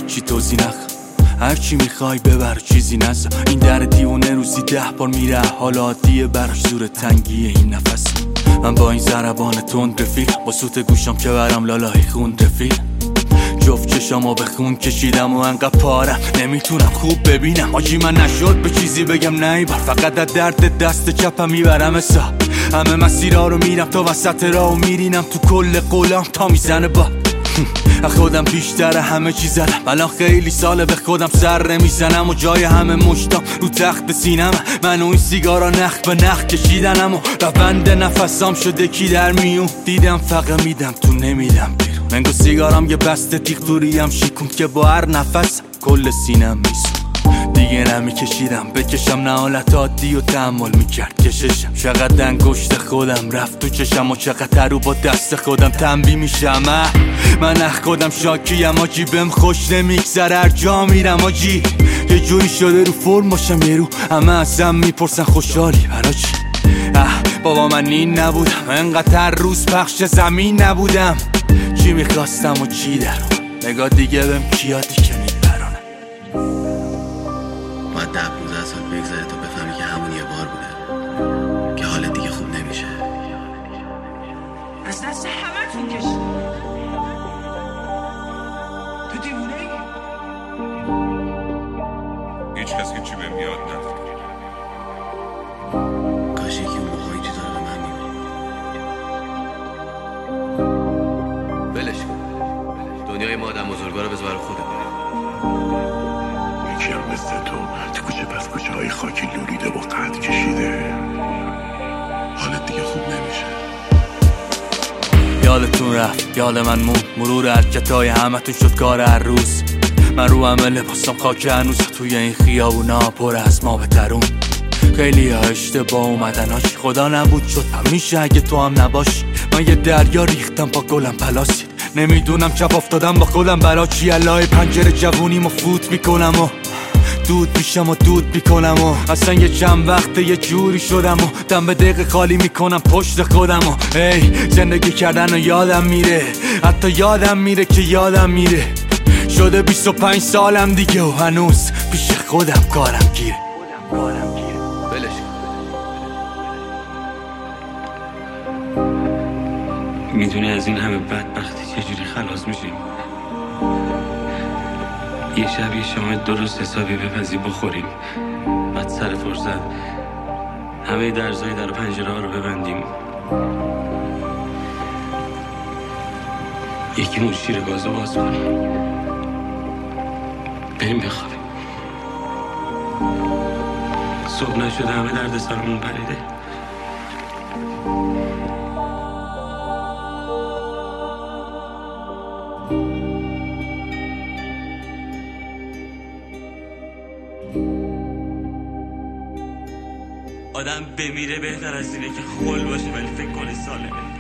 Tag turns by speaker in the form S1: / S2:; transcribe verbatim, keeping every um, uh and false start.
S1: هیچی توضیح نخوام، هرچی میخوای ببر چیزی نزا. این در دیونه روزی ده بار میره، حال عادیه براش زور تنگیه این نفس. من با این ضربان تند رفیق، با سوت گوشم که برم لالای خون رفیق. جفت چشامو به خون کشیدم و انقدر پارم نمیتونم خوب ببینم. آجی من نشد به چیزی بگم نه ایبار، فقط از درد دست چپم میبرم حساب. همه مسیرها رو میرم تا وسط راه و میرینم تو کل قولام تا میزنه با خودم بیشتر همه چی زدم. الان خیلی ساله به خودم سر نمیزنم و جای همه مشتام رو تخت سینم. من و این سیگارا نخ به نخ کشیدنم و روند نفسام شده کی در میون. دیدم فقط میدم تو نمیدم بیرون. منگو سیگارام یه بسته تیغ توریم شیکون که با هر نفس کل سینم میسون. دیگه نمیکشیدم بکشم نه حالت عادی و تحمل میکرد کششم. چقدر انگشت خودم رفت تو چشم و چقدر رو با دست خودم تنبیه میشم. من اخ خودم شاکیم آجی، بهم خوش نمیگذره هر جا میرم آجی. یه جوری شده رو فرم باشم یه رو همه ازم میپرسن خوشحالی برا چی. اه بابا من این نبودم، انقدر هر روز پخش زمین نبودم. چی میخواستم و چی درم، نگاه دیگه بهم کیادی که میبرانم.
S2: باید ده پونزده سال بگذره تا بفهمی که همون یه بار بوده، که حالت دیگه خوب نمیشه.
S3: از دست همه تون کشید. تو دیوونه ای؟
S4: هیچ کس که چی بهم یاد نداره.
S2: کاش یکی اون موقع این چیزا رو به من میگفت. ولش کن، دنیای ما آدم بزرگا رو بذار خودمون.
S5: یکی هم مثل تو تو کوچه پس کوچه های خاکی لولیده و قد کشیده، حالت دیگه خوب نمیشه.
S1: یادتون رفت یاد من مون، مرور حرکتای همه تون شد کار هر روز. من رو همه لباسم خاک هنوز، توی این خیابونا پر از ما بترون. خیلی ها اشتباه اومدن هاش، خدا نبود شد همیشه اگه تو هم نباشی. من یه دریا ریختم با گلم پلاسی، نمیدونم چپ افتادم با خودم برا چی. الهی پنجره جوونیمو فوت میکنم و دود میشم و دود میکنم و اصلا یه چند وقته یه جوری شدم و دم به دقیقه خالی میکنم پشت خودم و ای زندگی کردن و یادم میره، حتی یادم میره که یادم میره. شده بیست و پنج سالم دیگه و هنوز پیش خودم کارم گیره.
S2: ولش
S6: میدونی از این همه بدبختی چجوری خلاص میشیم؟ یه شب یه شام درست حسابی بپزی بخوریم، بعد سر فرصت همه درزای در پنجره ها رو ببندیم، یکی مون شیر گازو باز کنیم، بریم بخوابیم. صبح نشده همه درد سرمون پریده. آدم بمیره بهتر از اینه که خول باشه ولی فکر کنه سالمه.